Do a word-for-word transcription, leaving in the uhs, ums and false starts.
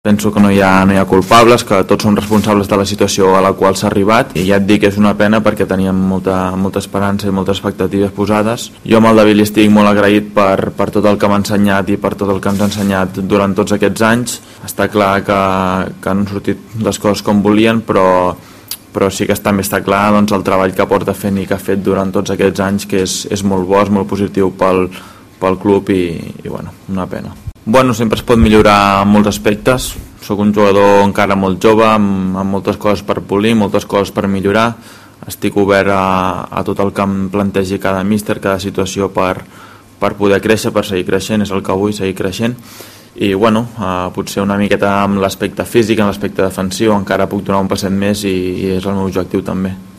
Penso que no hi ha, no hi ha culpables, que tots som responsables de la situació a la qual s'ha arribat, i ja et dic que és una pena perquè teníem molta, molta esperança i moltes expectatives posades. Jo amb el David li estic molt agraït per, per tot el que m'ha ensenyat i per tot el que ens ha ensenyat durant tots aquests anys. Està clar que, que han sortit les coses com volien, però, però sí que també està clar doncs, el treball que porta fent i que ha fet durant tots aquests anys, que és, és molt bo, és molt positiu pel, pel club i, i bueno, una pena. Bueno, sempre es pot millorar en molts aspectes. Soc un jugador encara molt jove, amb, amb moltes coses per polir, moltes coses per millorar. Estic obert a, a tot el que em plantegi cada míster, cada situació per, per poder créixer, per seguir creixent, és el que vull, seguir creixent. I bueno, eh, potser una miqueta amb l'aspecte físic, en l'aspecte defensiu, encara puc donar un passet més i, i és el meu objectiu també.